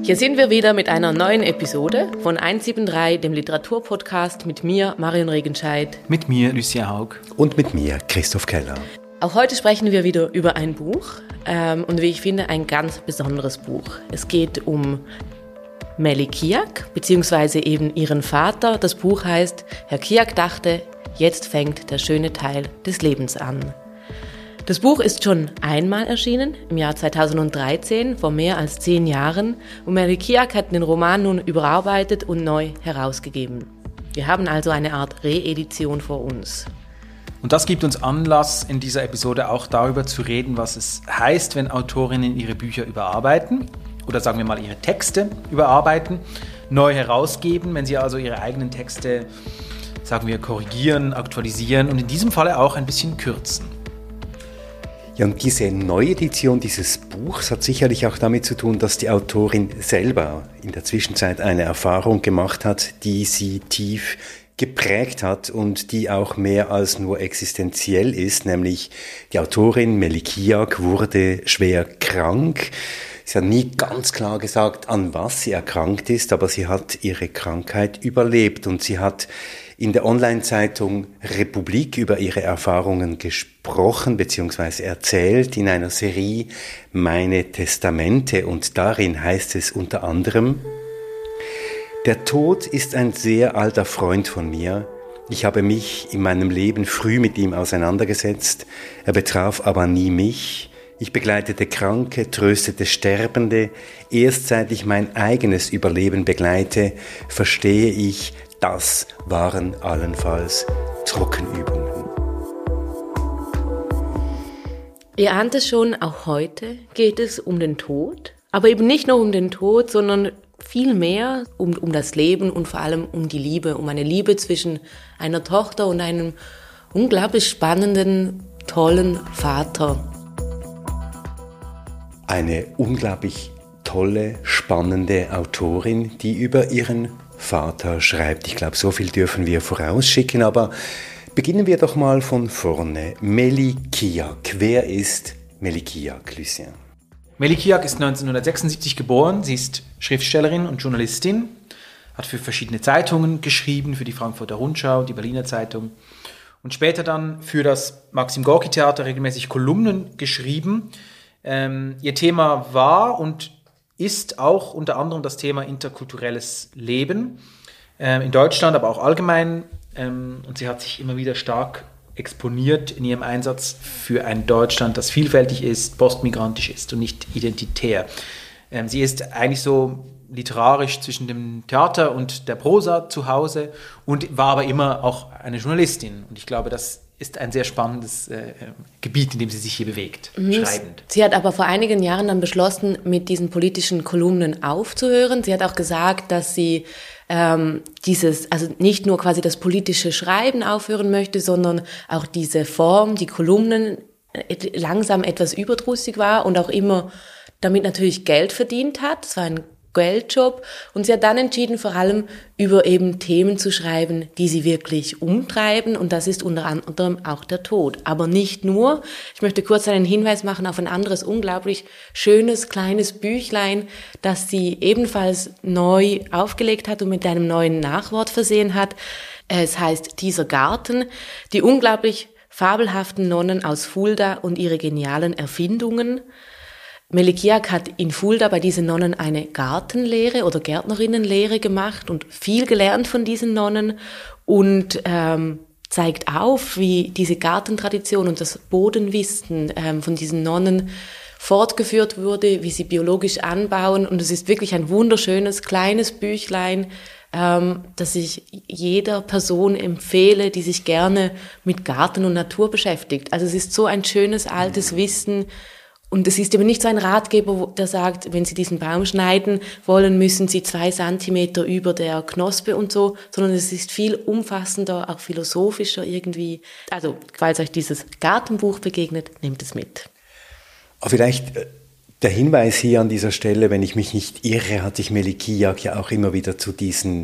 Hier sind wir wieder mit einer neuen Episode von 173, dem Literaturpodcast mit mir, Marion Regenscheid. Mit mir, Lucia Haug. Und mit mir, Christoph Keller. Auch heute sprechen wir wieder über ein Buch und wie ich finde, ein ganz besonderes Buch. Es geht um Melly Kiak, beziehungsweise eben ihren Vater. Das Buch heißt Herr Kiak dachte, jetzt fängt der schöne Teil des Lebens an. Das Buch ist schon einmal erschienen, im Jahr 2013, vor mehr als 10 Jahren. Und Melly Kiak hat den Roman nun überarbeitet und neu herausgegeben. Wir haben also eine Art Reedition vor uns. Und das gibt uns Anlass, in dieser Episode auch darüber zu reden, was es heißt, wenn Autorinnen ihre Bücher überarbeiten oder sagen wir mal ihre Texte überarbeiten, neu herausgeben, wenn sie also ihre eigenen Texte, sagen wir, korrigieren, aktualisieren und in diesem Falle auch ein bisschen kürzen. Ja, und diese Neuedition dieses Buchs hat sicherlich auch damit zu tun, dass die Autorin selber in der Zwischenzeit eine Erfahrung gemacht hat, die sie tief geprägt hat und die auch mehr als nur existenziell ist, nämlich die Autorin Melly Kiak wurde schwer krank. Sie hat nie ganz klar gesagt, an was sie erkrankt ist, aber sie hat ihre Krankheit überlebt und sie hat in der Online-Zeitung Republik über ihre Erfahrungen gesprochen bzw. erzählt in einer Serie Meine Testamente und darin heißt es unter anderem: Der Tod ist ein sehr alter Freund von mir. Ich habe mich in meinem Leben früh mit ihm auseinandergesetzt. Er betraf aber nie mich. Ich begleitete Kranke, tröstete Sterbende. Erst seit ich mein eigenes Überleben begleite, verstehe ich, das waren allenfalls Trockenübungen. Ihr ahnt es schon, auch heute geht es um den Tod. Aber eben nicht nur um den Tod, sondern viel mehr um das Leben und vor allem um die Liebe, um eine Liebe zwischen einer Tochter und einem unglaublich spannenden, tollen Vater. Eine unglaublich tolle, spannende Autorin, die über ihren Vater schreibt. Ich glaube, so viel dürfen wir vorausschicken, aber beginnen wir doch mal von vorne. Melly Kiak. Wer ist Melly Kiak, Lucien? Melly Kiak ist 1976 geboren. Sie ist Schriftstellerin und Journalistin, hat für verschiedene Zeitungen geschrieben, für die Frankfurter Rundschau, die Berliner Zeitung und später dann für das Maxim-Gorki-Theater regelmäßig Kolumnen geschrieben. Ihr Thema war und ist auch unter anderem das Thema interkulturelles Leben in Deutschland, aber auch allgemein. Und sie hat sich immer wieder stark exponiert in ihrem Einsatz für ein Deutschland, das vielfältig ist, postmigrantisch ist und nicht identitär. Sie ist eigentlich so literarisch zwischen dem Theater und der Prosa zu Hause und war aber immer auch eine Journalistin. Und ich glaube, das ist ein sehr spannendes Gebiet, in dem sie sich hier bewegt, schreibend. Sie hat aber vor einigen Jahren dann beschlossen, mit diesen politischen Kolumnen aufzuhören. Sie hat auch gesagt, dass sie also nicht nur quasi das politische Schreiben aufhören möchte, sondern auch diese Form, die Kolumnen, langsam etwas überdrüssig war und auch immer damit natürlich Geld verdient hat. Es war ein Geldjob und sie hat dann entschieden, vor allem über eben Themen zu schreiben, die sie wirklich umtreiben und das ist unter anderem auch der Tod. Aber nicht nur. Ich möchte kurz einen Hinweis machen auf ein anderes unglaublich schönes, kleines Büchlein, das sie ebenfalls neu aufgelegt hat und mit einem neuen Nachwort versehen hat. Es heißt Dieser Garten, die unglaublich fabelhaften Nonnen aus Fulda und ihre genialen Erfindungen. Melly Kiak hat in Fulda bei diesen Nonnen eine Gartenlehre oder Gärtnerinnenlehre gemacht und viel gelernt von diesen Nonnen und zeigt auf, wie diese Gartentradition und das Bodenwissen von diesen Nonnen fortgeführt wurde, wie sie biologisch anbauen. Und es ist wirklich ein wunderschönes, kleines Büchlein, das ich jeder Person empfehle, die sich gerne mit Garten und Natur beschäftigt. Also es ist so ein schönes, altes Wissen. Und es ist eben nicht so ein Ratgeber, der sagt, wenn Sie diesen Baum schneiden wollen, müssen Sie 2 Zentimeter über der Knospe und so, sondern es ist viel umfassender, auch philosophischer irgendwie. Also, falls euch dieses Gartenbuch begegnet, nehmt es mit. Aber vielleicht der Hinweis hier an dieser Stelle, wenn ich mich nicht irre, hat sich Melly Kiak ja auch immer wieder zu diesen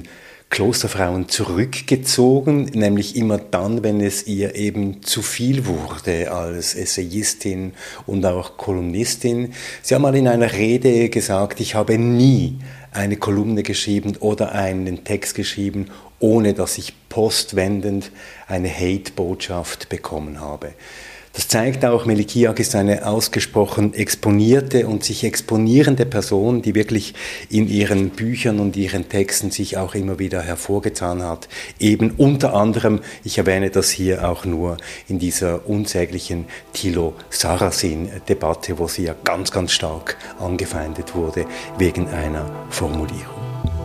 Klosterfrauen zurückgezogen, nämlich immer dann, wenn es ihr eben zu viel wurde als Essayistin und auch Kolumnistin. Sie haben mal in einer Rede gesagt, ich habe nie eine Kolumne geschrieben oder einen Text geschrieben, ohne dass ich postwendend eine Hate-Botschaft bekommen habe. Das zeigt auch, Melik Yack ist eine ausgesprochen exponierte und sich exponierende Person, die wirklich in ihren Büchern und ihren Texten sich auch immer wieder hervorgetan hat. Eben unter anderem, ich erwähne das hier auch nur in dieser unsäglichen Thilo-Sarrazin-Debatte, wo sie ja ganz, ganz stark angefeindet wurde wegen einer Formulierung.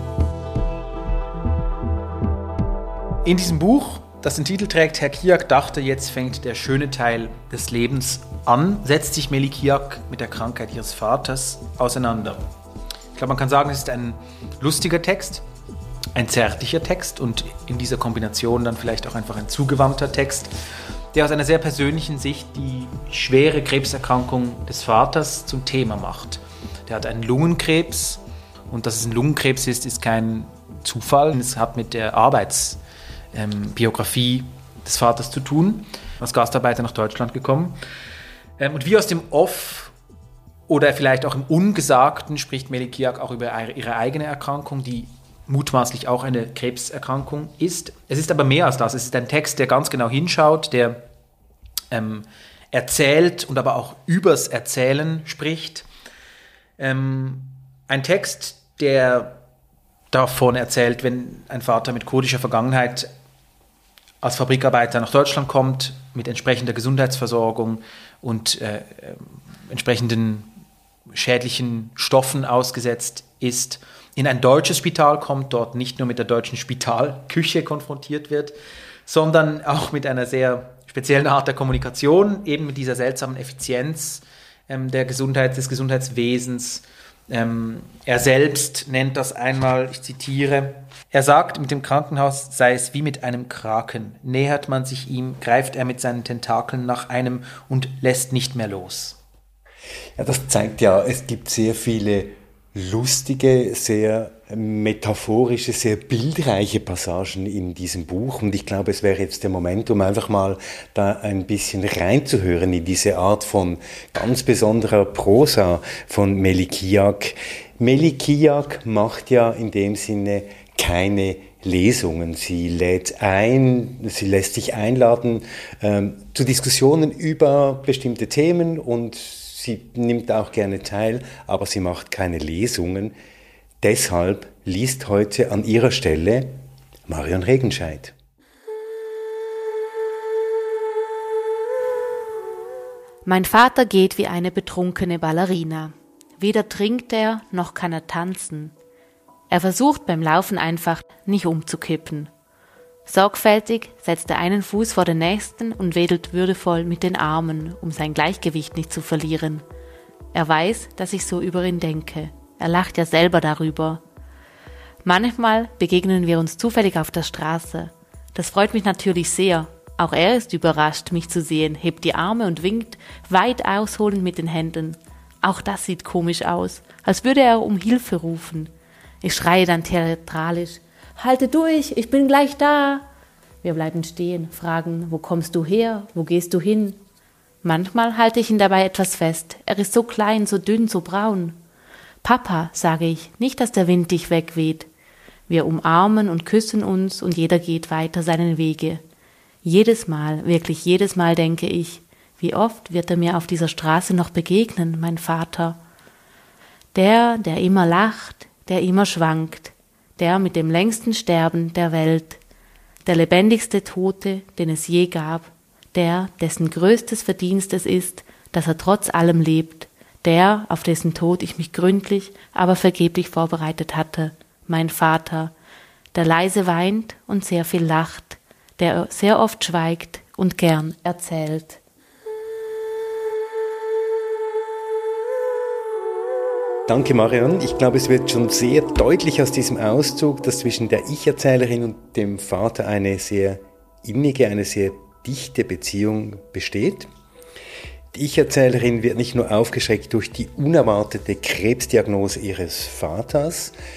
In diesem Buch, das den Titel trägt, Herr Kiak dachte, jetzt fängt der schöne Teil des Lebens an, setzt sich Melik Yack mit der Krankheit ihres Vaters auseinander. Ich glaube, man kann sagen, es ist ein lustiger Text, ein zärtlicher Text und in dieser Kombination dann vielleicht auch einfach ein zugewandter Text, der aus einer sehr persönlichen Sicht die schwere Krebserkrankung des Vaters zum Thema macht. Der hat einen Lungenkrebs und dass es ein Lungenkrebs ist kein Zufall. Es hat mit der Biografie des Vaters zu tun, als Gastarbeiter nach Deutschland gekommen. Und wie aus dem Off oder vielleicht auch im Ungesagten spricht Melik Yack auch über ihre eigene Erkrankung, die mutmaßlich auch eine Krebserkrankung ist. Es ist aber mehr als das. Es ist ein Text, der ganz genau hinschaut, der erzählt und aber auch übers Erzählen spricht. Ein Text, der davon erzählt, wenn ein Vater mit kurdischer Vergangenheit als Fabrikarbeiter nach Deutschland kommt, mit entsprechender Gesundheitsversorgung und entsprechenden schädlichen Stoffen ausgesetzt ist, in ein deutsches Spital kommt, dort nicht nur mit der deutschen Spitalküche konfrontiert wird, sondern auch mit einer sehr speziellen Art der Kommunikation, eben mit dieser seltsamen Effizienz des Gesundheitswesens. Er selbst nennt das einmal, ich zitiere, er sagt, mit dem Krankenhaus sei es wie mit einem Kraken. Nähert man sich ihm, greift er mit seinen Tentakeln nach einem und lässt nicht mehr los. Ja, das zeigt ja, es gibt sehr viele lustige, sehr metaphorische, sehr bildreiche Passagen in diesem Buch. Und ich glaube, es wäre jetzt der Moment, um einfach mal da ein bisschen reinzuhören in diese Art von ganz besonderer Prosa von Melik Yack. Melik Yack macht ja in dem Sinne keine Lesungen. Sie lädt ein, sie lässt sich einladen zu Diskussionen über bestimmte Themen und sie nimmt auch gerne teil, aber sie macht keine Lesungen. Deshalb liest heute an ihrer Stelle Marion Regenscheid. Mein Vater geht wie eine betrunkene Ballerina. Weder trinkt er, noch kann er tanzen. Er versucht beim Laufen einfach nicht umzukippen. Sorgfältig setzt er einen Fuß vor den nächsten und wedelt würdevoll mit den Armen, um sein Gleichgewicht nicht zu verlieren. Er weiß, dass ich so über ihn denke. Er lacht ja selber darüber. Manchmal begegnen wir uns zufällig auf der Straße. Das freut mich natürlich sehr. Auch er ist überrascht, mich zu sehen, hebt die Arme und winkt, weit ausholend mit den Händen. Auch das sieht komisch aus, als würde er um Hilfe rufen. Ich schreie dann theatralisch: Halte durch, ich bin gleich da. Wir bleiben stehen, fragen: Wo kommst du her? Wo gehst du hin? Manchmal halte ich ihn dabei etwas fest. Er ist so klein, so dünn, so braun. Papa, sage ich, nicht, dass der Wind dich wegweht. Wir umarmen und küssen uns und jeder geht weiter seinen Wege. Jedes Mal, wirklich jedes Mal denke ich, wie oft wird er mir auf dieser Straße noch begegnen, mein Vater? Der immer lacht, der immer schwankt, der mit dem längsten Sterben der Welt, der lebendigste Tote, den es je gab, der, dessen größtes Verdienst es ist, dass er trotz allem lebt, der, auf dessen Tod ich mich gründlich, aber vergeblich vorbereitet hatte, mein Vater, der leise weint und sehr viel lacht, der sehr oft schweigt und gern erzählt. Danke, Marion. Ich glaube, es wird schon sehr deutlich aus diesem Auszug, dass zwischen der Ich-Erzählerin und dem Vater eine sehr innige, eine sehr dichte Beziehung besteht. Die Ich-Erzählerin wird nicht nur aufgeschreckt durch die unerwartete Krebsdiagnose ihres Vaters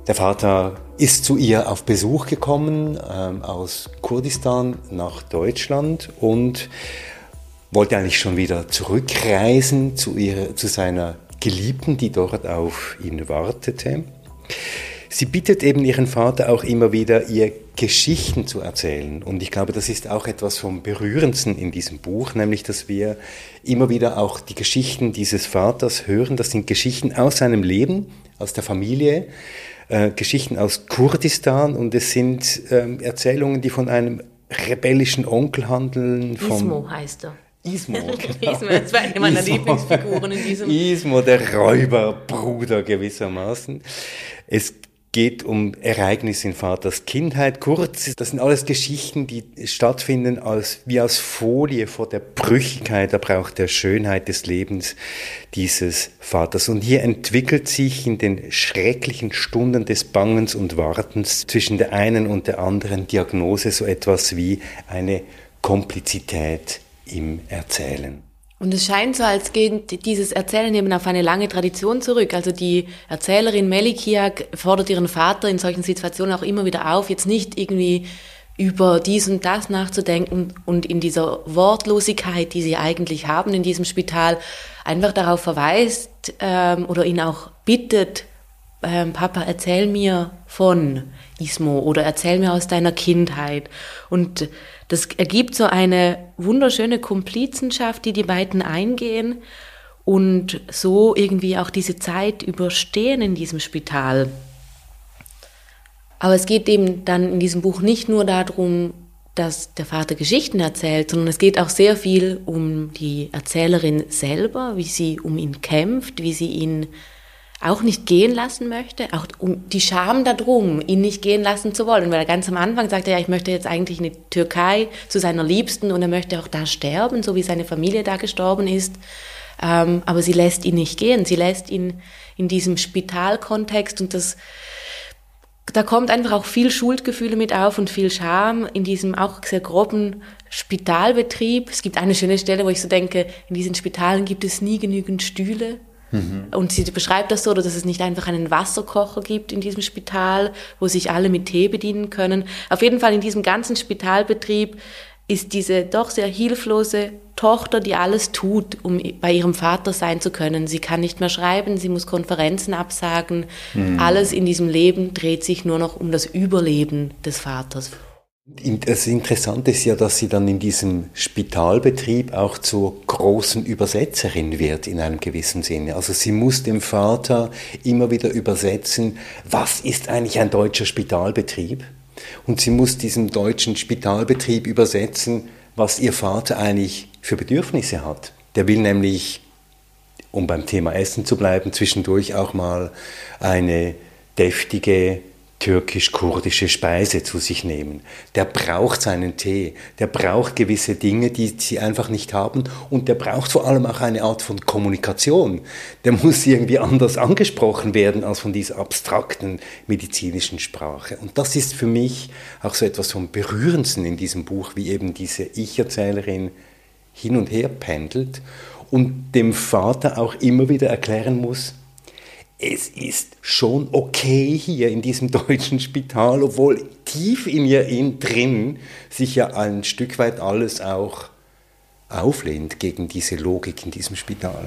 Der Vater ist zu ihr auf Besuch gekommen aus Kurdistan nach Deutschland und wollte eigentlich schon wieder zurückreisen zu seiner Geliebten, die dort auf ihn wartete. Sie bittet eben ihren Vater auch immer wieder, ihr Geschichten zu erzählen. Und ich glaube, das ist auch etwas vom Berührendsten in diesem Buch, nämlich, dass wir immer wieder auch die Geschichten dieses Vaters hören. Das sind Geschichten aus seinem Leben, aus der Familie, Geschichten aus Kurdistan, und es sind Erzählungen, die von einem rebellischen Onkel handeln. Ismo heißt er. Ismo, genau. Ismo, das war eine meiner Lieblingsfiguren in diesem. Ismo, der Räuberbruder gewissermaßen. Es geht um Ereignisse in Vaters Kindheit. Kurz, das sind alles Geschichten, die stattfinden wie aus Folie vor der Brüchigkeit, aber auch der Schönheit des Lebens dieses Vaters. Und hier entwickelt sich in den schrecklichen Stunden des Bangens und Wartens zwischen der einen und der anderen Diagnose so etwas wie eine Komplizität im Erzählen. Und es scheint so, als geht dieses Erzählen eben auf eine lange Tradition zurück. Also die Erzählerin Melikiak fordert ihren Vater in solchen Situationen auch immer wieder auf, jetzt nicht irgendwie über dies und das nachzudenken und in dieser Wortlosigkeit, die sie eigentlich haben in diesem Spital, einfach darauf verweist oder ihn auch bittet, Papa, erzähl mir von Ismo oder erzähl mir aus deiner Kindheit. Und das ergibt so eine wunderschöne Komplizenschaft, die beiden eingehen und so irgendwie auch diese Zeit überstehen in diesem Spital. Aber es geht eben dann in diesem Buch nicht nur darum, dass der Vater Geschichten erzählt, sondern es geht auch sehr viel um die Erzählerin selber, wie sie um ihn kämpft, wie sie ihn auch nicht gehen lassen möchte, auch um die Scham darum, ihn nicht gehen lassen zu wollen, weil er ganz am Anfang sagte, ja, ich möchte jetzt eigentlich in die Türkei zu seiner Liebsten und er möchte auch da sterben, so wie seine Familie da gestorben ist, aber sie lässt ihn nicht gehen, sie lässt ihn in diesem Spitalkontext und da kommt einfach auch viel Schuldgefühle mit auf und viel Scham in diesem auch sehr groben Spitalbetrieb. Es gibt eine schöne Stelle, wo ich so denke, in diesen Spitalen gibt es nie genügend Stühle. Und sie beschreibt das so, dass es nicht einfach einen Wasserkocher gibt in diesem Spital, wo sich alle mit Tee bedienen können. Auf jeden Fall in diesem ganzen Spitalbetrieb ist diese doch sehr hilflose Tochter, die alles tut, um bei ihrem Vater sein zu können. Sie kann nicht mehr schreiben, sie muss Konferenzen absagen. Alles in diesem Leben dreht sich nur noch um das Überleben des Vaters. Das Interessante ist ja, dass sie dann in diesem Spitalbetrieb auch zur großen Übersetzerin wird in einem gewissen Sinne. Also sie muss dem Vater immer wieder übersetzen, was ist eigentlich ein deutscher Spitalbetrieb? Und sie muss diesem deutschen Spitalbetrieb übersetzen, was ihr Vater eigentlich für Bedürfnisse hat. Der will nämlich, um beim Thema Essen zu bleiben, zwischendurch auch mal eine deftige türkisch-kurdische Speise zu sich nehmen. Der braucht seinen Tee, der braucht gewisse Dinge, die sie einfach nicht haben, und der braucht vor allem auch eine Art von Kommunikation. Der muss irgendwie anders angesprochen werden als von dieser abstrakten medizinischen Sprache. Und das ist für mich auch so etwas vom Berührendsten in diesem Buch, wie eben diese Ich-Erzählerin hin und her pendelt und dem Vater auch immer wieder erklären muss, es ist schon okay hier in diesem deutschen Spital, obwohl tief in ihr drin sich ja ein Stück weit alles auch auflehnt gegen diese Logik in diesem Spital.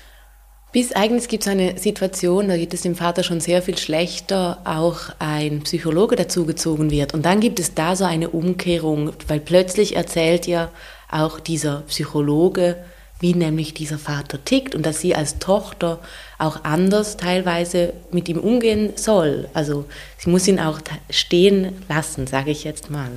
Bis eigentlich gibt es eine Situation, da geht es dem Vater schon sehr viel schlechter, auch ein Psychologe dazugezogen wird. Und dann gibt es da so eine Umkehrung, weil plötzlich erzählt ja auch dieser Psychologe, wie nämlich dieser Vater tickt und dass sie als Tochter auch anders teilweise mit ihm umgehen soll. Also sie muss ihn auch stehen lassen, sage ich jetzt mal.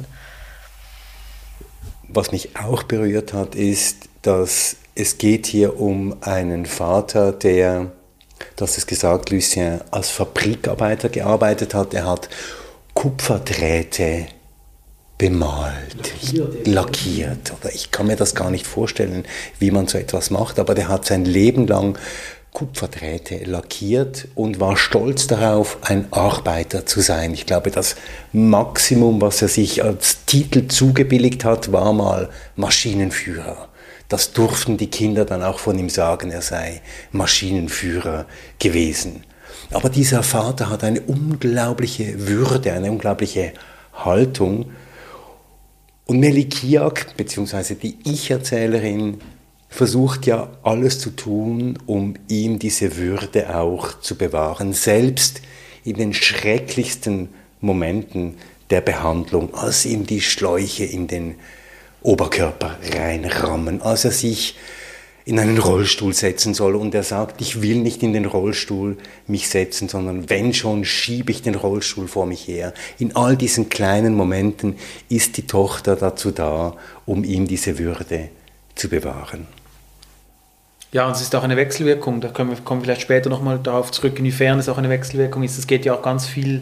Was mich auch berührt hat, ist, dass es geht hier um einen Vater, der, du hast es gesagt, Lucien, als Fabrikarbeiter gearbeitet hat. Er hat Kupferdrähte bemalt, lackiert. Oder ich kann mir das gar nicht vorstellen, wie man so etwas macht, aber der hat sein Leben lang Kupferdrähte lackiert und war stolz darauf, ein Arbeiter zu sein. Ich glaube, das Maximum, was er sich als Titel zugebilligt hat, war mal Maschinenführer. Das durften die Kinder dann auch von ihm sagen, er sei Maschinenführer gewesen. Aber dieser Vater hat eine unglaubliche Würde, eine unglaubliche Haltung. Und Nelly Kiak, beziehungsweise die Ich-Erzählerin, versucht ja alles zu tun, um ihm diese Würde auch zu bewahren, selbst in den schrecklichsten Momenten der Behandlung, als ihm die Schläuche in den Oberkörper reinrammen, als er sich in einen Rollstuhl setzen soll und er sagt, ich will nicht in den Rollstuhl mich setzen, sondern wenn schon, schiebe ich den Rollstuhl vor mich her. In all diesen kleinen Momenten ist die Tochter dazu da, um ihm diese Würde zu bewahren. Ja, und es ist auch eine Wechselwirkung, da kommen wir vielleicht später nochmal darauf zurück, inwiefern es auch eine Wechselwirkung ist. Es geht ja auch ganz viel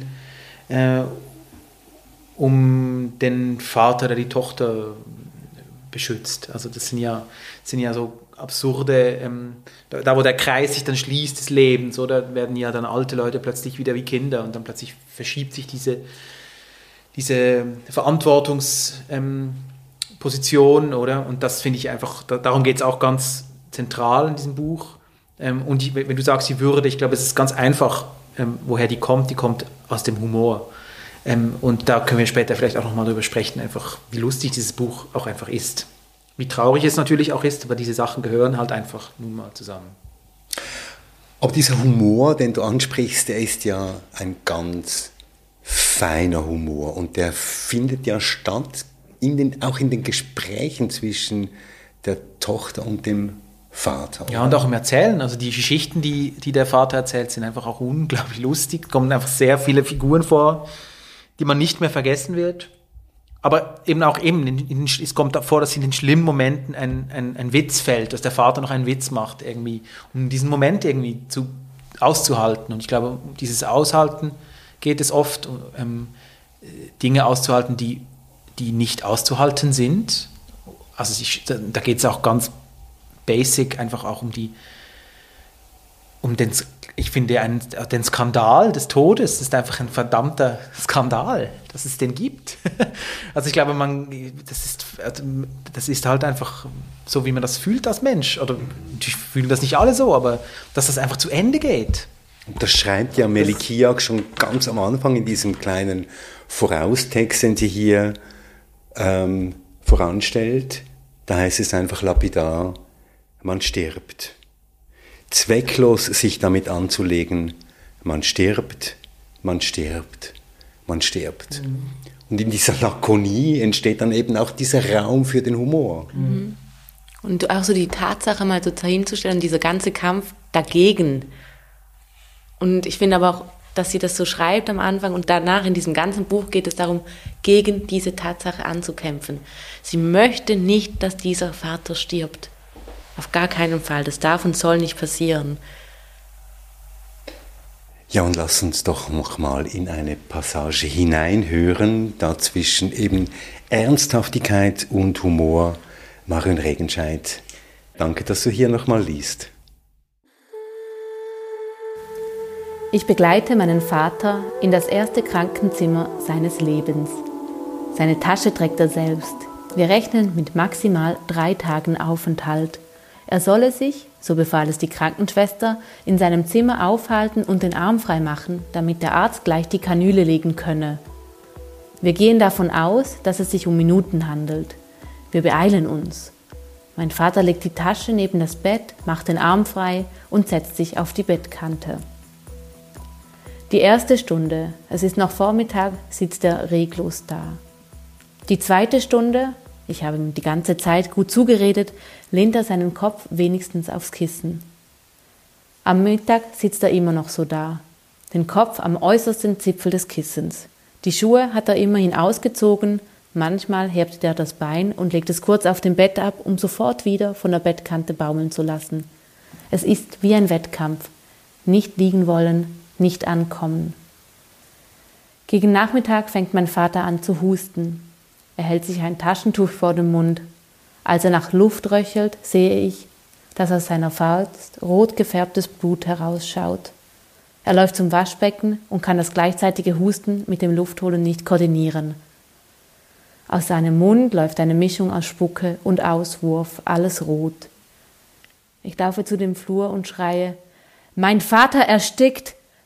um den Vater, der die Tochter beschützt. Also das sind ja so absurde, da wo der Kreis sich dann schließt des Lebens, oder werden ja dann alte Leute plötzlich wieder wie Kinder und dann plötzlich verschiebt sich diese Verantwortungsposition, oder? Und das finde ich einfach, darum geht es auch ganz zentral in diesem Buch. Und wenn du sagst, die Würde, ich glaube, es ist ganz einfach, woher die kommt aus dem Humor. Und da können wir später vielleicht auch nochmal drüber sprechen, einfach wie lustig dieses Buch auch einfach ist. Wie traurig es natürlich auch ist, aber diese Sachen gehören halt einfach nun mal zusammen. Aber dieser Humor, den du ansprichst, der ist ja ein ganz feiner Humor und der findet ja statt auch in den Gesprächen zwischen der Tochter und dem Vater. Ja, und auch im Erzählen. Also die Geschichten, die der Vater erzählt, sind einfach auch unglaublich lustig. Es kommen einfach sehr viele Figuren vor, die man nicht mehr vergessen wird. Aber es kommt vor, dass in den schlimmen Momenten ein Witz fällt, dass der Vater noch einen Witz macht, irgendwie, um diesen Moment irgendwie auszuhalten. Und ich glaube, um dieses Aushalten geht es oft, Dinge auszuhalten, die nicht auszuhalten sind. Also da geht es auch ganz basic einfach auch um den Skandal des Todes. Das ist einfach ein verdammter Skandal, dass es den gibt. Also ich glaube, das ist halt einfach so, wie man das fühlt als Mensch. Oder natürlich fühlen das nicht alle so, aber dass das einfach zu Ende geht. Und das schreibt ja Nelly Kiak schon ganz am Anfang in diesem kleinen Voraustext, den sie hier voranstellt. Da heißt es einfach lapidar, man stirbt. Zwecklos sich damit anzulegen, man stirbt, man stirbt, man stirbt. Mhm. Und in dieser Lakonie entsteht dann eben auch dieser Raum für den Humor. Mhm. Und auch so die Tatsache mal so hinzustellen, dieser ganze Kampf dagegen. Und ich finde aber auch, dass sie das so schreibt am Anfang und danach in diesem ganzen Buch geht es darum, gegen diese Tatsache anzukämpfen. Sie möchte nicht, dass dieser Vater stirbt. Auf gar keinen Fall. Das darf und soll nicht passieren. Ja, und lass uns doch noch mal in eine Passage hineinhören, dazwischen eben Ernsthaftigkeit und Humor. Marion Regenscheid, danke, dass du hier noch mal liest. Ich begleite meinen Vater in das erste Krankenzimmer seines Lebens. Seine Tasche trägt er selbst. Wir rechnen mit maximal 3 Tagen Aufenthalt. Er solle sich, so befahl es die Krankenschwester, in seinem Zimmer aufhalten und den Arm frei machen, damit der Arzt gleich die Kanüle legen könne. Wir gehen davon aus, dass es sich um Minuten handelt. Wir beeilen uns. Mein Vater legt die Tasche neben das Bett, macht den Arm frei und setzt sich auf die Bettkante. Die erste Stunde, es ist noch Vormittag, sitzt er reglos da. Die zweite Stunde, ich habe ihm die ganze Zeit gut zugeredet, lehnt er seinen Kopf wenigstens aufs Kissen. Am Mittag sitzt er immer noch so da, den Kopf am äußersten Zipfel des Kissens. Die Schuhe hat er immerhin ausgezogen, manchmal hebt er das Bein und legt es kurz auf dem Bett ab, um sofort wieder von der Bettkante baumeln zu lassen. Es ist wie ein Wettkampf. Nicht liegen wollen, nicht ankommen. Gegen Nachmittag fängt mein Vater an zu husten. Er hält sich ein Taschentuch vor den Mund. Als er nach Luft röchelt, sehe ich, dass aus seiner Faust rot gefärbtes Blut herausschaut. Er läuft zum Waschbecken und kann das gleichzeitige Husten mit dem Luftholen nicht koordinieren. Aus seinem Mund läuft eine Mischung aus Spucke und Auswurf, alles rot. Ich laufe zu dem Flur und schreie: »Mein Vater erstickt!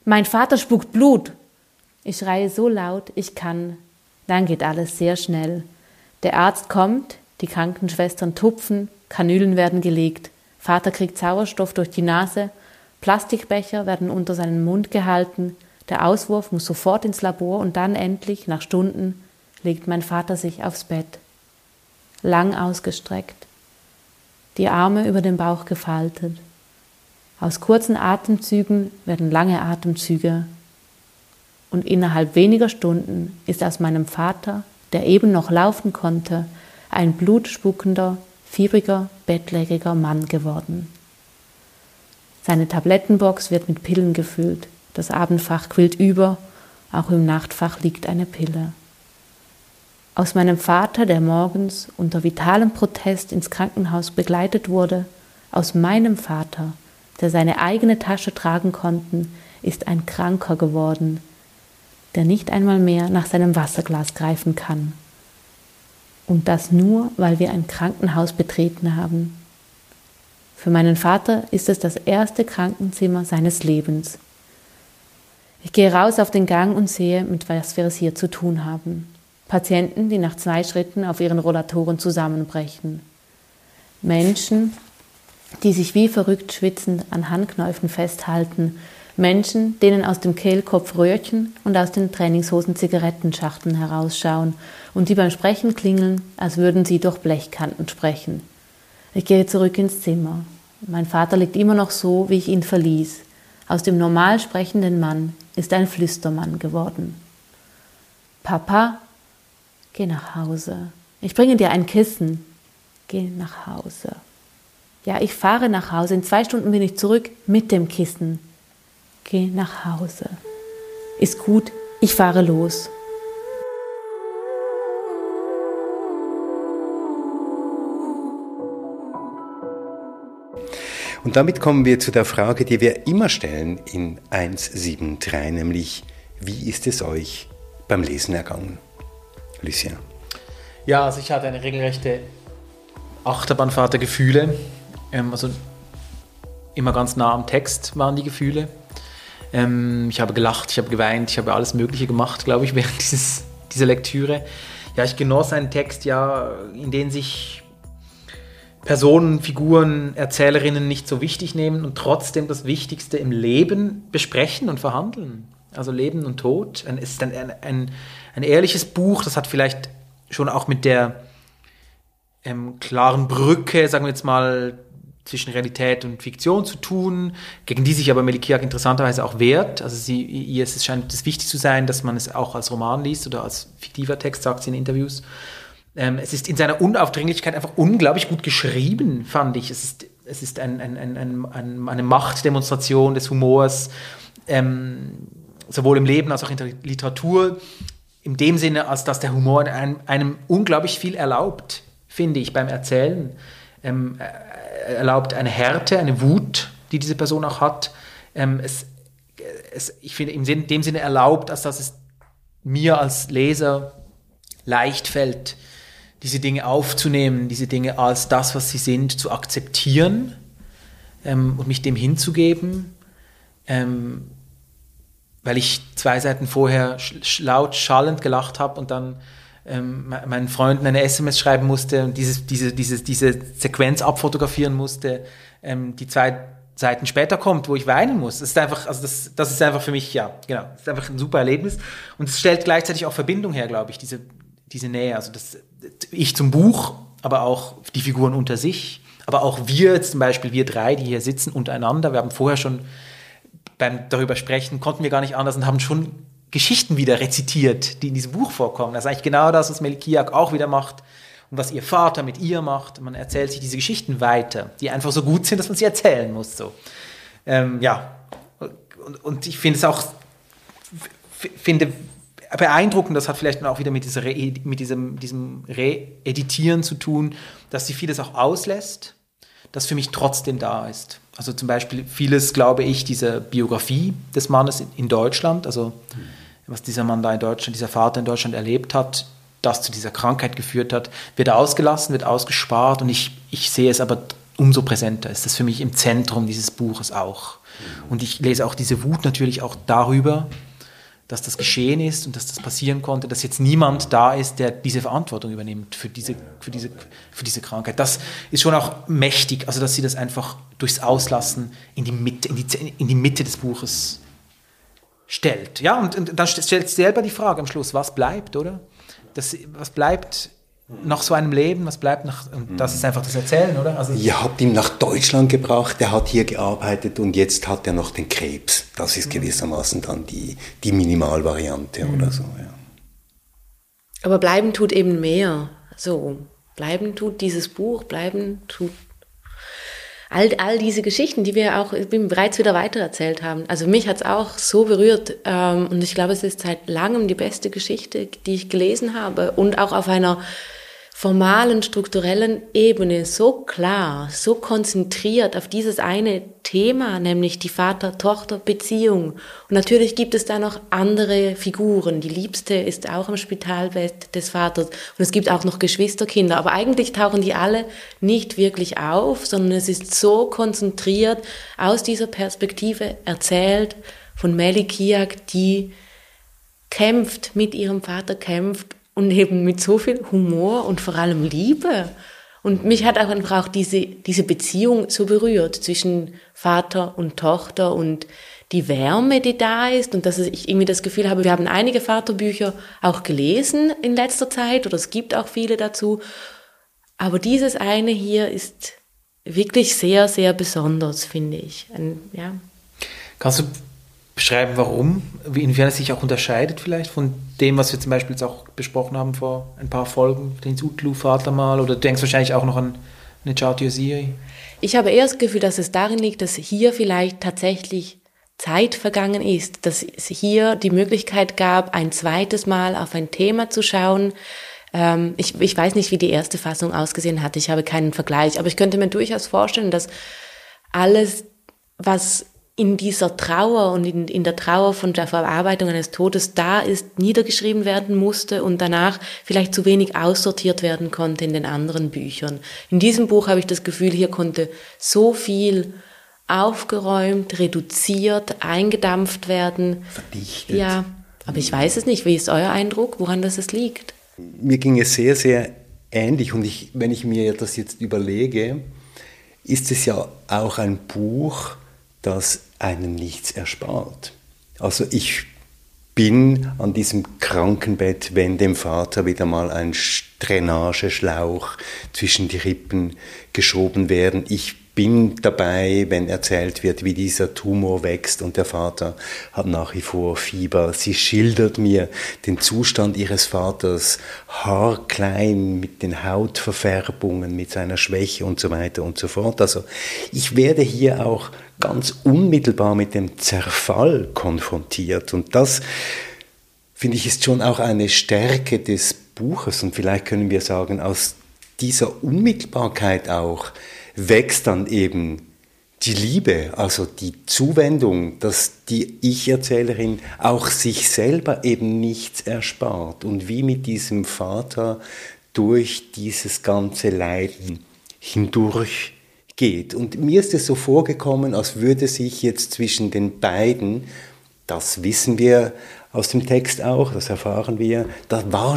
Mein Vater spuckt Blut. Ich schreie so laut, ich kann. Dann geht alles sehr schnell. Der Arzt kommt, die Krankenschwestern tupfen, Kanülen werden gelegt. Vater kriegt Sauerstoff durch die Nase, Plastikbecher werden unter seinen Mund gehalten, der Auswurf muss sofort ins Labor und dann endlich, nach Stunden, legt mein Vater sich aufs Bett. Lang ausgestreckt, die Arme über den Bauch gefaltet. Aus kurzen Atemzügen werden lange Atemzüge. Und innerhalb weniger Stunden ist aus meinem Vater, der eben noch laufen konnte, ein blutspuckender, fiebriger, bettlägeriger Mann geworden. Seine Tablettenbox wird mit Pillen gefüllt, das Abendfach quillt über, auch im Nachtfach liegt eine Pille. Aus meinem Vater, der morgens unter vitalem Protest ins Krankenhaus begleitet wurde, aus meinem Vater, der seine eigene Tasche tragen konnte, ist ein Kranker geworden, der nicht einmal mehr nach seinem Wasserglas greifen kann. Und das nur, weil wir ein Krankenhaus betreten haben. Für meinen Vater ist es das erste Krankenzimmer seines Lebens. Ich gehe raus auf den Gang und sehe, mit was wir es hier zu tun haben. Patienten, die nach 2 Schritten auf ihren Rollatoren zusammenbrechen. Menschen, die sich wie verrückt schwitzend an Handknäufen festhalten. Menschen, denen aus dem Kehlkopf Röhrchen und aus den Trainingshosen Zigarettenschachteln herausschauen und die beim Sprechen klingeln, als würden sie durch Blechkanten sprechen. Ich gehe zurück ins Zimmer. Mein Vater liegt immer noch so, wie ich ihn verließ. Aus dem normal sprechenden Mann ist ein Flüstermann geworden. Papa, geh nach Hause. Ich bringe dir ein Kissen. Geh nach Hause. Ja, ich fahre nach Hause. In 2 Stunden bin ich zurück mit dem Kissen. Geh nach Hause. Ist gut, ich fahre los. Und damit kommen wir zu der Frage, die wir immer stellen in 173, nämlich, wie ist es euch beim Lesen ergangen? Lucien. Ja, also ich hatte eine regelrechte Achterbahnfahrt der Gefühle. Also immer ganz nah am Text waren die Gefühle. Ich habe gelacht, ich habe geweint, ich habe alles Mögliche gemacht, glaube ich, während dieser Lektüre. Ja, ich genoss einen Text, ja, in dem sich Personen, Figuren, Erzählerinnen nicht so wichtig nehmen und trotzdem das Wichtigste im Leben besprechen und verhandeln. Also Leben und Tod. Es ist ein ehrliches Buch, das hat vielleicht schon auch mit der klaren Brücke, sagen wir jetzt mal, zwischen Realität und Fiktion zu tun, gegen die sich aber Melikiak interessanterweise auch wehrt. Also es scheint es wichtig zu sein, dass man es auch als Roman liest oder als fiktiver Text, sagt sie in Interviews. Es ist in seiner Unaufdringlichkeit einfach unglaublich gut geschrieben, fand ich. Es ist eine Machtdemonstration des Humors, sowohl im Leben als auch in der Literatur, in dem Sinne, als dass der Humor einem unglaublich viel erlaubt, finde ich, beim Erzählen. Erlaubt eine Härte, eine Wut, die diese Person auch hat. Ich finde, in dem Sinne erlaubt, als dass es mir als Leser leicht fällt, diese Dinge aufzunehmen, diese Dinge als das, was sie sind, zu akzeptieren und mich dem hinzugeben, weil ich 2 Seiten vorher laut schallend gelacht habe und dann meinen Freunden eine SMS schreiben musste und diese Sequenz abfotografieren musste, die 2 Seiten später kommt, wo ich weinen muss. Das ist einfach, also das ist einfach für mich, ja, genau, das ist einfach ein super Erlebnis und es stellt gleichzeitig auch Verbindung her, glaube ich, diese Nähe, also das ich zum Buch, aber auch die Figuren unter sich, aber auch wir, zum Beispiel wir 3, die hier sitzen, untereinander, wir haben vorher schon beim darüber sprechen, konnten wir gar nicht anders und haben schon Geschichten wieder rezitiert, die in diesem Buch vorkommen. Das ist eigentlich genau das, was Melikiak auch wieder macht und was ihr Vater mit ihr macht. Man erzählt sich diese Geschichten weiter, die einfach so gut sind, dass man sie erzählen muss. So. Ja, und ich finde es auch beeindruckend, das hat vielleicht auch wieder mit diesem Reeditieren zu tun, dass sie vieles auch auslässt, das für mich trotzdem da ist. Also zum Beispiel vieles, glaube ich, dieser Biografie des Mannes in Deutschland, also was dieser Mann da in Deutschland, dieser Vater in Deutschland erlebt hat, das zu dieser Krankheit geführt hat, wird ausgelassen, wird ausgespart und ich sehe es aber umso präsenter. Ist das für mich im Zentrum dieses Buches auch. Und ich lese auch diese Wut natürlich auch darüber, dass das geschehen ist und dass das passieren konnte, dass jetzt niemand da ist, der diese Verantwortung übernimmt für diese Krankheit. Das ist schon auch mächtig, also dass sie das einfach durchs Auslassen in die Mitte des Buches stellt. Ja, und dann stellt sie selber die Frage am Schluss, was bleibt, oder? Was bleibt nach so einem Leben, was bleibt und das ist einfach das Erzählen, oder? Also ihr habt ihn nach Deutschland gebracht, der hat hier gearbeitet und jetzt hat er noch den Krebs. Das ist gewissermaßen dann die Minimalvariante oder so, ja. Aber bleiben tut eben mehr. So, bleiben tut dieses Buch, bleiben tut all diese Geschichten, die wir auch bereits wieder weitererzählt haben. Also mich hat's auch so berührt und ich glaube, es ist seit langem die beste Geschichte, die ich gelesen habe und auch auf einer formalen, strukturellen Ebene so klar, so konzentriert auf dieses eine Thema, nämlich die Vater-Tochter-Beziehung. Und natürlich gibt es da noch andere Figuren. Die Liebste ist auch am Spitalbett des Vaters und es gibt auch noch Geschwisterkinder. Aber eigentlich tauchen die alle nicht wirklich auf, sondern es ist so konzentriert aus dieser Perspektive erzählt von Melly Kiak, die kämpft, mit ihrem Vater kämpft, und eben mit so viel Humor und vor allem Liebe. Und mich hat auch diese Beziehung so berührt zwischen Vater und Tochter und die Wärme, die da ist. Und dass ich irgendwie das Gefühl habe, wir haben einige Vaterbücher auch gelesen in letzter Zeit oder es gibt auch viele dazu. Aber dieses eine hier ist wirklich sehr, sehr besonders, finde ich. Ja. Kannst du beschreiben, warum, inwiefern es sich auch unterscheidet vielleicht von dem, was wir zum Beispiel jetzt auch besprochen haben vor ein paar Folgen, den Utlu-Vater mal, oder du denkst wahrscheinlich auch noch an Necati Osiri? Ich habe eher das Gefühl, dass es darin liegt, dass hier vielleicht tatsächlich Zeit vergangen ist, dass es hier die Möglichkeit gab, ein zweites Mal auf ein Thema zu schauen. Ich weiß nicht, wie die erste Fassung ausgesehen hat, ich habe keinen Vergleich, aber ich könnte mir durchaus vorstellen, dass alles, was in dieser Trauer und in der Trauer von der Verarbeitung eines Todes da ist, niedergeschrieben werden musste und danach vielleicht zu wenig aussortiert werden konnte in den anderen Büchern. In diesem Buch habe ich das Gefühl, hier konnte so viel aufgeräumt, reduziert, eingedampft werden. Verdichtet. Ja, aber ich weiß es nicht. Wie ist euer Eindruck, woran das liegt? Mir ging es sehr, sehr ähnlich und wenn ich mir das jetzt überlege, ist es ja auch ein Buch, das einem nichts erspart. Also ich bin an diesem Krankenbett, wenn dem Vater wieder mal ein Drainageschlauch zwischen die Rippen geschoben werden. Ich bin dabei, wenn erzählt wird, wie dieser Tumor wächst und der Vater hat nach wie vor Fieber. Sie schildert mir den Zustand ihres Vaters, haarklein mit den Hautverfärbungen, mit seiner Schwäche und so weiter und so fort. Also ich werde hier auch ganz unmittelbar mit dem Zerfall konfrontiert und das, finde ich, ist schon auch eine Stärke des Buches und vielleicht können wir sagen, aus dieser Unmittelbarkeit auch wächst dann eben die Liebe, also die Zuwendung, dass die Ich-Erzählerin auch sich selber eben nichts erspart und wie mit diesem Vater durch dieses ganze Leiden hindurch geht. Und mir ist es so vorgekommen, als würde sich jetzt zwischen den beiden, das wissen wir aus dem Text auch, das erfahren wir, da war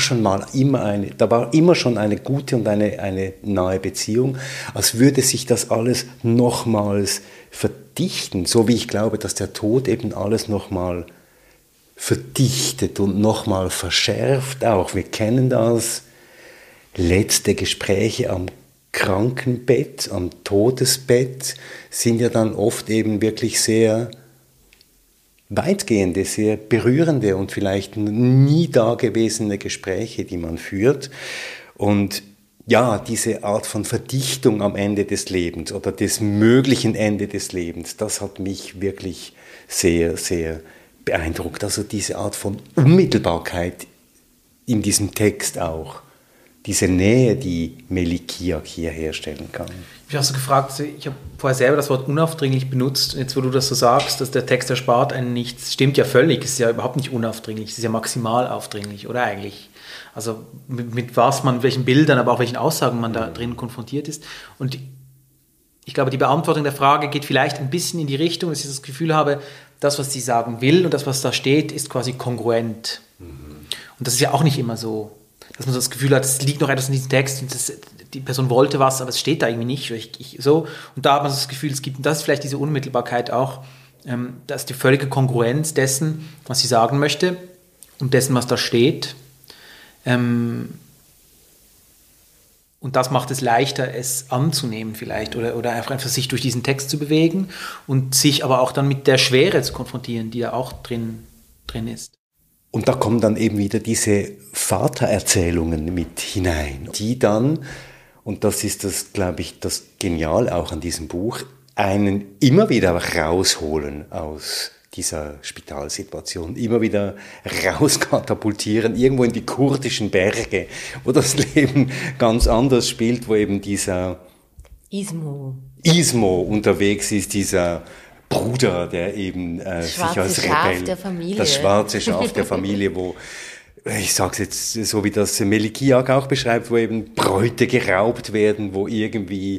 immer schon eine gute und eine nahe Beziehung, als würde sich das alles nochmals verdichten, so wie ich glaube, dass der Tod eben alles nochmal verdichtet und nochmal verschärft auch. Wir kennen das, letzte Gespräche am Krankenbett, am Todesbett sind ja dann oft eben wirklich sehr weitgehende, sehr berührende und vielleicht nie dagewesene Gespräche, die man führt. Und ja, diese Art von Verdichtung am Ende des Lebens oder des möglichen Ende des Lebens, das hat mich wirklich sehr, sehr beeindruckt. Also diese Art von Unmittelbarkeit in diesem Text auch. Diese Nähe, die Melly Kiak hier herstellen kann. Ich habe so gefragt, ich habe vorher selber das Wort unaufdringlich benutzt. Und jetzt, wo du das so sagst, dass der Text erspart einen nichts, stimmt ja völlig. Es ist ja überhaupt nicht unaufdringlich, es ist ja maximal aufdringlich, oder eigentlich? Also mit welchen Bildern, aber auch welchen Aussagen man da drin konfrontiert ist. Und ich glaube, die Beantwortung der Frage geht vielleicht ein bisschen in die Richtung, dass ich das Gefühl habe, das, was sie sagen will und das, was da steht, ist quasi kongruent. Und das ist ja auch nicht immer so, dass man so das Gefühl hat, es liegt noch etwas in diesem Text und die Person wollte was, aber es steht da irgendwie nicht. So. Und da hat man so das Gefühl, es gibt, und das ist vielleicht diese Unmittelbarkeit auch, dass die völlige Kongruenz dessen, was sie sagen möchte und dessen, was da steht. Und das macht es leichter, es anzunehmen vielleicht oder einfach sich durch diesen Text zu bewegen und sich aber auch dann mit der Schwere zu konfrontieren, die da auch drin ist. Und da kommen dann eben wieder diese Vatererzählungen mit hinein, die dann, und das ist das, glaube ich, das Genial auch an diesem Buch, einen immer wieder rausholen aus dieser Spitalsituation, immer wieder rauskatapultieren, irgendwo in die kurdischen Berge, wo das Leben ganz anders spielt, wo eben dieser Ismo unterwegs ist, dieser Bruder, der eben sich als Rebell, das schwarze Schaf der Familie, wo, ich sag's jetzt so, wie das Melikiak auch beschreibt, wo eben Bräute geraubt werden, wo irgendwie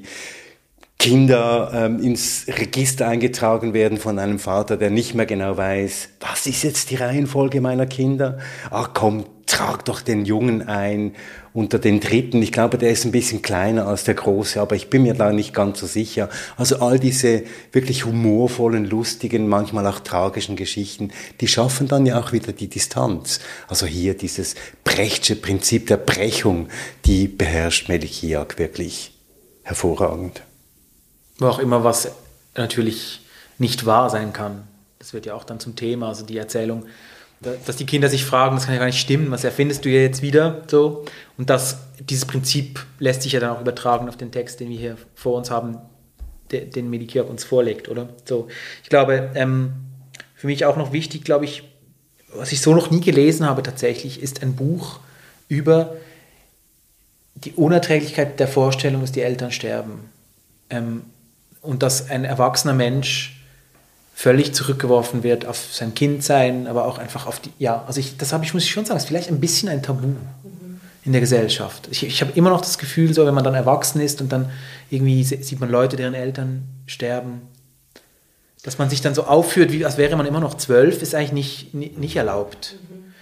Kinder ins Register eingetragen werden von einem Vater, der nicht mehr genau weiß, was ist jetzt die Reihenfolge meiner Kinder? Ach komm, trag doch den Jungen ein unter den Dritten. Ich glaube, der ist ein bisschen kleiner als der Große, aber ich bin mir da nicht ganz so sicher. Also all diese wirklich humorvollen, lustigen, manchmal auch tragischen Geschichten, die schaffen dann ja auch wieder die Distanz. Also hier dieses Brechtsche Prinzip der Brechung, die beherrscht Melikiak wirklich hervorragend. Wo auch immer was natürlich nicht wahr sein kann. Das wird ja auch dann zum Thema, also die Erzählung, dass die Kinder sich fragen, das kann ja gar nicht stimmen, was erfindest du jetzt wieder? So. Und dieses Prinzip lässt sich ja dann auch übertragen auf den Text, den wir hier vor uns haben, den Melikiak uns vorlegt, oder? So. Ich glaube, für mich auch noch wichtig, glaube ich, was ich so noch nie gelesen habe tatsächlich, ist ein Buch über die Unerträglichkeit der Vorstellung, dass die Eltern sterben. Und dass ein erwachsener Mensch völlig zurückgeworfen wird auf sein Kindsein, aber auch einfach auf muss ich schon sagen, ist vielleicht ein bisschen ein Tabu in der Gesellschaft. Ich habe immer noch das Gefühl, so wenn man dann erwachsen ist und dann irgendwie sieht man Leute, deren Eltern sterben, dass man sich dann so aufführt, als wäre man immer noch 12, ist eigentlich nicht erlaubt.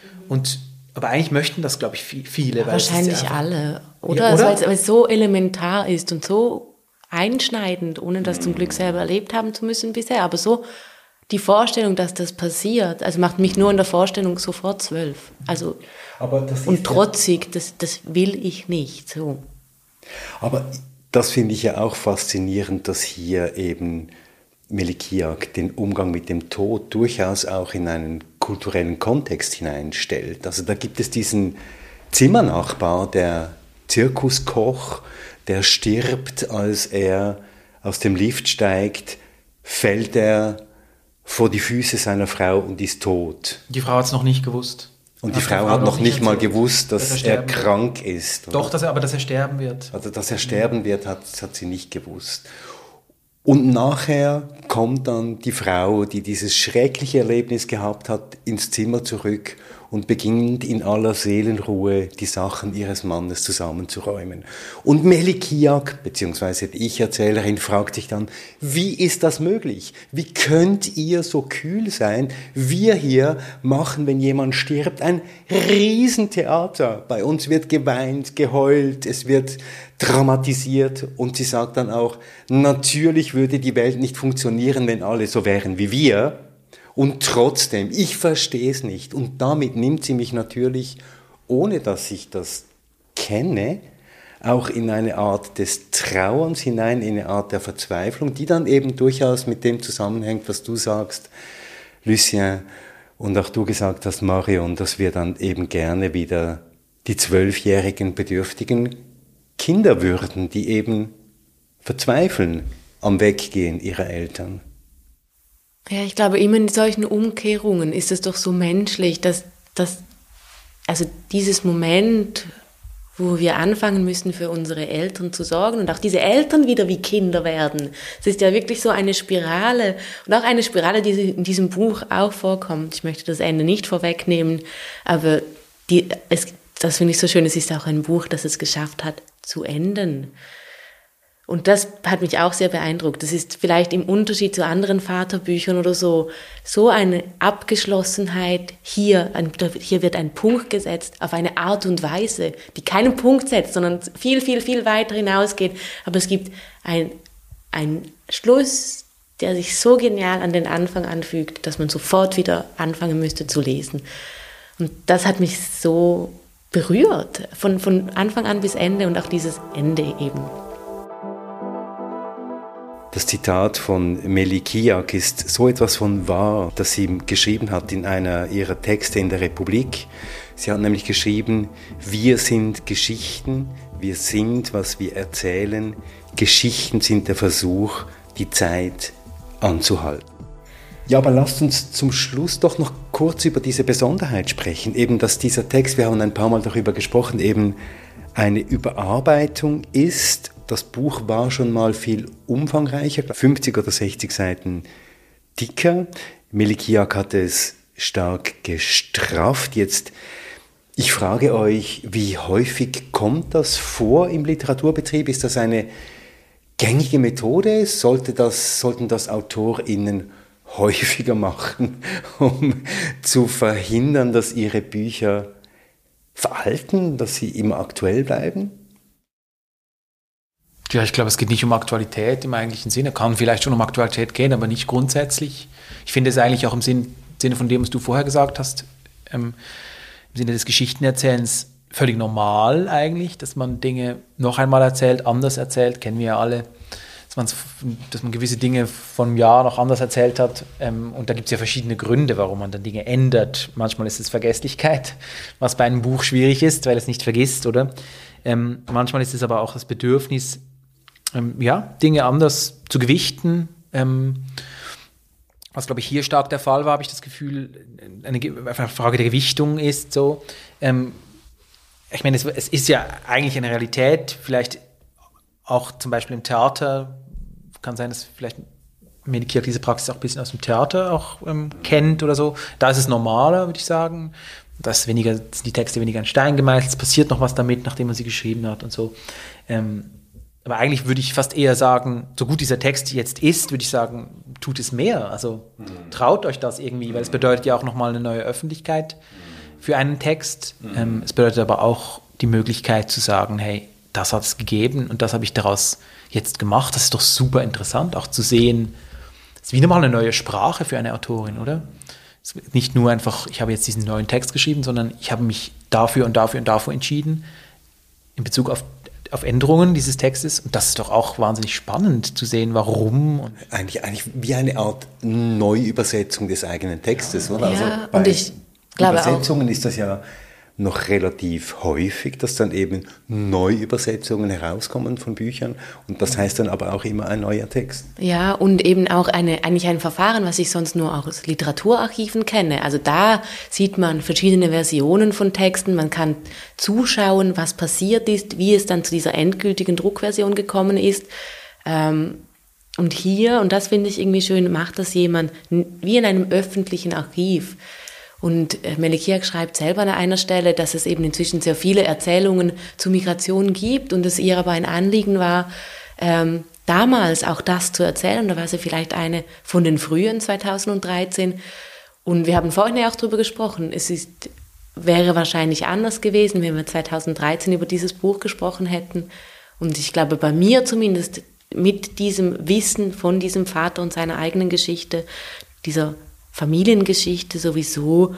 Aber eigentlich möchten das, glaube ich, viele. Ja, wahrscheinlich alle, oder? Ja, oder? Also, weil es so elementar ist und so einschneidend, ohne das zum Glück selber erlebt haben zu müssen bisher. Aber so die Vorstellung, dass das passiert, also macht mich nur in der Vorstellung sofort 12. Also, und trotzig, das will ich nicht. So. Aber das finde ich ja auch faszinierend, dass hier eben Melikiak den Umgang mit dem Tod durchaus auch in einen kulturellen Kontext hineinstellt. Also da gibt es diesen Zimmernachbar, der Zirkuskoch, der stirbt, als er aus dem Lift steigt, fällt er vor die Füße seiner Frau und ist tot. Die Frau hat es noch nicht gewusst. Und die Frau hat noch nicht mal gewusst, dass er krank ist. Doch, dass er sterben wird. Also, dass er sterben wird, hat sie nicht gewusst. Und nachher kommt dann die Frau, die dieses schreckliche Erlebnis gehabt hat, ins Zimmer zurück und beginnt in aller Seelenruhe die Sachen ihres Mannes zusammenzuräumen. Und Melikiak, beziehungsweise die Ich-Erzählerin, fragt sich dann, wie ist das möglich? Wie könnt ihr so kühl sein? Wir hier machen, wenn jemand stirbt, ein Riesentheater. Bei uns wird geweint, geheult, es wird dramatisiert. Und sie sagt dann auch, natürlich würde die Welt nicht funktionieren, wenn alle so wären wie wir. Und trotzdem, ich verstehe es nicht. Und damit nimmt sie mich natürlich, ohne dass ich das kenne, auch in eine Art des Trauerns hinein, in eine Art der Verzweiflung, die dann eben durchaus mit dem zusammenhängt, was du sagst, Lucien, und auch du gesagt hast, Marion, dass wir dann eben gerne wieder die 12-jährigen bedürftigen Kinder würden, die eben verzweifeln am Weggehen ihrer Eltern. Ja, ich glaube, immer in solchen Umkehrungen ist es doch so menschlich, dass also dieses Moment, wo wir anfangen müssen, für unsere Eltern zu sorgen und auch diese Eltern wieder wie Kinder werden. Es ist ja wirklich so eine Spirale und auch eine Spirale, die in diesem Buch auch vorkommt. Ich möchte das Ende nicht vorwegnehmen, aber das finde ich so schön. Es ist auch ein Buch, das es geschafft hat, zu enden. Und das hat mich auch sehr beeindruckt. Das ist vielleicht im Unterschied zu anderen Vaterbüchern oder so eine Abgeschlossenheit. Hier wird ein Punkt gesetzt auf eine Art und Weise, die keinen Punkt setzt, sondern viel, viel, viel weiter hinausgeht. Aber es gibt einen Schluss, der sich so genial an den Anfang anfügt, dass man sofort wieder anfangen müsste zu lesen. Und das hat mich so berührt, von Anfang an bis Ende und auch dieses Ende eben. Das Zitat von Mélie Kiak ist so etwas von wahr, das sie geschrieben hat in einer ihrer Texte in der Republik. Sie hat nämlich geschrieben, wir sind Geschichten, wir sind, was wir erzählen. Geschichten sind der Versuch, die Zeit anzuhalten. Ja, aber lasst uns zum Schluss doch noch kurz über diese Besonderheit sprechen. Eben, dass dieser Text, wir haben ein paar Mal darüber gesprochen, eben eine Überarbeitung ist. Das Buch war schon mal viel umfangreicher, 50 oder 60 Seiten dicker. Mélie Kiak hat es stark gestrafft. Jetzt, ich frage euch, wie häufig kommt das vor im Literaturbetrieb? Ist das eine gängige Methode? Sollten das AutorInnen häufiger machen, um zu verhindern, dass ihre Bücher veralten, dass sie immer aktuell bleiben? Ja, ich glaube, es geht nicht um Aktualität im eigentlichen Sinne. Kann vielleicht schon um Aktualität gehen, aber nicht grundsätzlich. Ich finde es eigentlich auch im Sinne von dem, was du vorher gesagt hast, im Sinne des Geschichtenerzählens völlig normal eigentlich, dass man Dinge noch einmal erzählt, anders erzählt, kennen wir ja alle, dass man gewisse Dinge von einem Jahr noch anders erzählt hat. Und da gibt es ja verschiedene Gründe, warum man dann Dinge ändert. Manchmal ist es Vergesslichkeit, was bei einem Buch schwierig ist, weil es nicht vergisst, oder? Manchmal ist es aber auch das Bedürfnis, Dinge anders zu gewichten. Was, glaube ich, hier stark der Fall war, habe ich das Gefühl, eine Frage der Gewichtung ist so. Ich meine, es ist ja eigentlich eine Realität, vielleicht auch zum Beispiel im Theater, kann sein, dass vielleicht Mélie Kiak diese Praxis auch ein bisschen aus dem Theater auch kennt oder so. Da ist es normaler, würde ich sagen. Da sind die Texte weniger in Stein gemeißelt, es passiert noch was damit, nachdem man sie geschrieben hat und so. Aber eigentlich würde ich fast eher sagen, so gut dieser Text jetzt ist, würde ich sagen, tut es mehr. Also traut euch das irgendwie, weil es bedeutet ja auch nochmal eine neue Öffentlichkeit für einen Text. Es bedeutet aber auch die Möglichkeit zu sagen, hey, das hat es gegeben und das habe ich daraus jetzt gemacht. Das ist doch super interessant, auch zu sehen. Es ist wieder mal eine neue Sprache für eine Autorin, oder? Es ist nicht nur einfach, ich habe jetzt diesen neuen Text geschrieben, sondern ich habe mich dafür und dafür und dafür entschieden in Bezug auf Änderungen dieses Textes. Und das ist doch auch wahnsinnig spannend zu sehen, warum. Und eigentlich wie eine Art Neuübersetzung des eigenen Textes, oder? Ja, also bei und ich glaube Übersetzungen auch, ist das ja noch relativ häufig, dass dann eben Neuübersetzungen herauskommen von Büchern. Und das heißt dann aber auch immer ein neuer Text. Ja, und eben auch eigentlich ein Verfahren, was ich sonst nur aus Literaturarchiven kenne. Also da sieht man verschiedene Versionen von Texten. Man kann zuschauen, was passiert ist, wie es dann zu dieser endgültigen Druckversion gekommen ist. Und hier, und das finde ich irgendwie schön, macht das jemand wie in einem öffentlichen Archiv. Und Mélie Kiak schreibt selber an einer Stelle, dass es eben inzwischen sehr viele Erzählungen zu Migration gibt und es ihr aber ein Anliegen war, damals auch das zu erzählen. Da war sie vielleicht eine von den frühen 2013. Und wir haben vorhin ja auch darüber gesprochen, wäre wahrscheinlich anders gewesen, wenn wir 2013 über dieses Buch gesprochen hätten. Und ich glaube, bei mir zumindest mit diesem Wissen von diesem Vater und seiner eigenen Geschichte, dieser Familiengeschichte sowieso,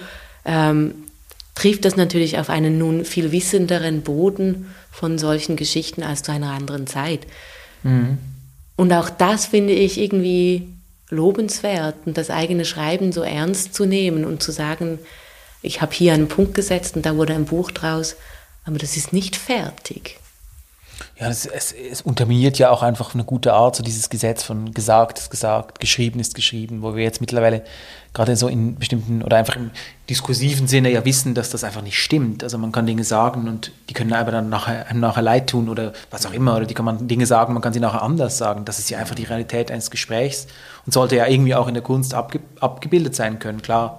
trifft das natürlich auf einen nun viel wissenderen Boden von solchen Geschichten als zu einer anderen Zeit. Mhm. Und auch das finde ich irgendwie lobenswert und das eigene Schreiben so ernst zu nehmen und zu sagen, ich habe hier einen Punkt gesetzt und da wurde ein Buch draus, aber das ist nicht fertig. Ja, es unterminiert ja auch einfach eine gute Art, so dieses Gesetz von gesagt ist gesagt, geschrieben ist geschrieben, wo wir jetzt mittlerweile gerade so in bestimmten oder einfach im diskursiven Sinne ja wissen, dass das einfach nicht stimmt. Also man kann Dinge sagen und die können aber dann nachher leid tun oder was auch immer, oder die kann man Dinge sagen, man kann sie nachher anders sagen. Das ist ja einfach die Realität eines Gesprächs und sollte ja irgendwie auch in der Kunst abgebildet sein können, klar.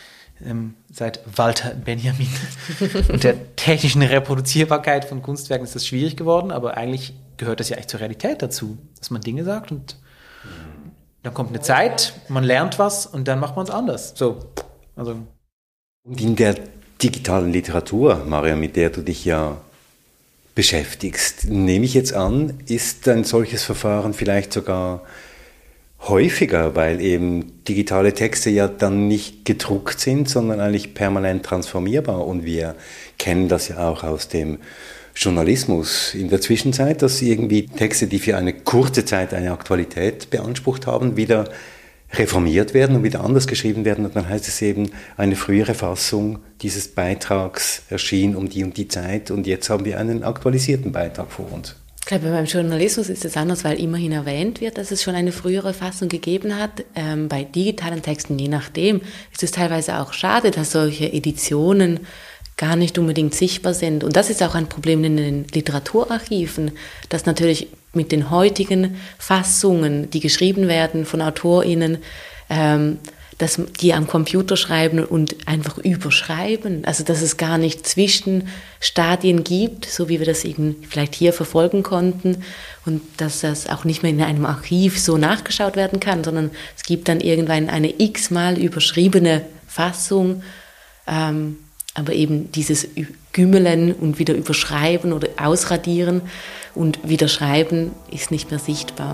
Seit Walter Benjamin und der technischen Reproduzierbarkeit von Kunstwerken ist das schwierig geworden, aber eigentlich gehört das ja echt zur Realität dazu, dass man Dinge sagt und dann kommt eine Zeit, man lernt was und dann macht man es anders. So, also. Und in der digitalen Literatur, Maria, mit der du dich ja beschäftigst, nehme ich jetzt an, ist ein solches Verfahren vielleicht sogar häufiger, weil eben digitale Texte ja dann nicht gedruckt sind, sondern eigentlich permanent transformierbar. Und wir kennen das ja auch aus dem Journalismus in der Zwischenzeit, dass irgendwie Texte, die für eine kurze Zeit eine Aktualität beansprucht haben, wieder reformiert werden und wieder anders geschrieben werden. Und dann heißt es eben, eine frühere Fassung dieses Beitrags erschien um die und die Zeit und jetzt haben wir einen aktualisierten Beitrag vor uns. Ich glaube, beim Journalismus ist es anders, weil immerhin erwähnt wird, dass es schon eine frühere Fassung gegeben hat. Bei digitalen Texten, je nachdem, ist es teilweise auch schade, dass solche Editionen gar nicht unbedingt sichtbar sind. Und das ist auch ein Problem in den Literaturarchiven, dass natürlich mit den heutigen Fassungen, die geschrieben werden von AutorInnen, dass die am Computer schreiben und einfach überschreiben. Also dass es gar nicht Zwischenstadien gibt, so wie wir das eben vielleicht hier verfolgen konnten und dass das auch nicht mehr in einem Archiv so nachgeschaut werden kann, sondern es gibt dann irgendwann eine x-mal überschriebene Fassung, aber eben dieses Gümmeln und wieder überschreiben oder ausradieren und wieder schreiben ist nicht mehr sichtbar.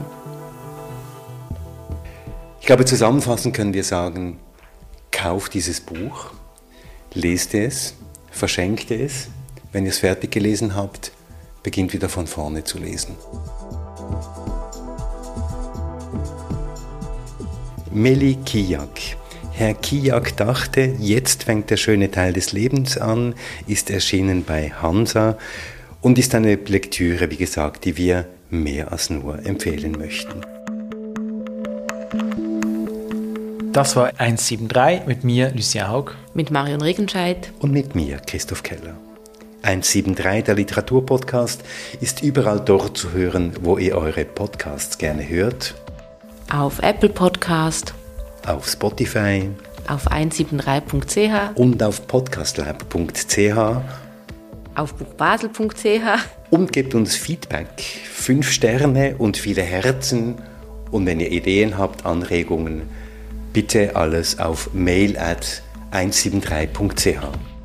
Ich glaube, zusammenfassend können wir sagen, kauft dieses Buch, lest es, verschenkt es. Wenn ihr es fertig gelesen habt, beginnt wieder von vorne zu lesen. Meli Kijak. Herr Kijak dachte, jetzt fängt der schöne Teil des Lebens an, ist erschienen bei Hansa und ist eine Lektüre, wie gesagt, die wir mehr als nur empfehlen möchten. Das war 173 mit mir, Lucien Haug. Mit Marion Regenscheid. Und mit mir, Christoph Keller. 173, der Literaturpodcast, ist überall dort zu hören, wo ihr eure Podcasts gerne hört. Auf Apple Podcast. Auf Spotify. Auf 173.ch. Und auf podcastlab.ch. Auf buchbasel.ch. Und gebt uns Feedback, 5 Sterne und viele Herzen. Und wenn ihr Ideen habt, Anregungen, bitte alles auf mail@173.ch.